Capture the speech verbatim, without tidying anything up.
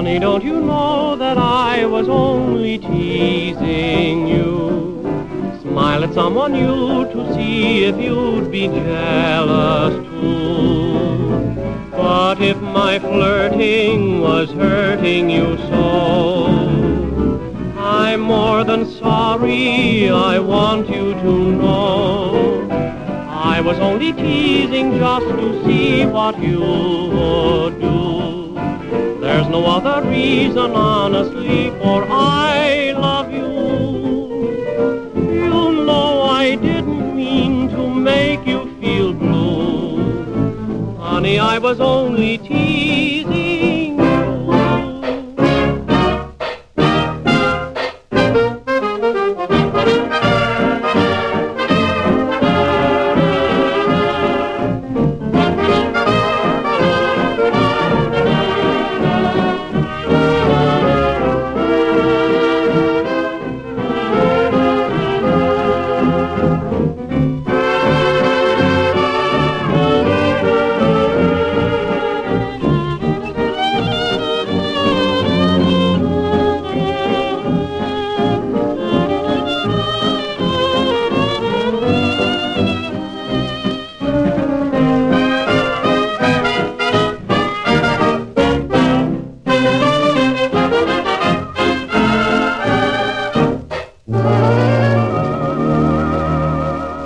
Honey, don't you know that I was only teasing you? Smile at someone new to see if you'd be jealous too. But if my flirting was hurting you so, I'm more than sorry, I want you to know. I was only teasing just to see what you would do. There's no other reason, honestly, for I love you. You know I didn't mean to make you feel blue. Honey, I was only teasing.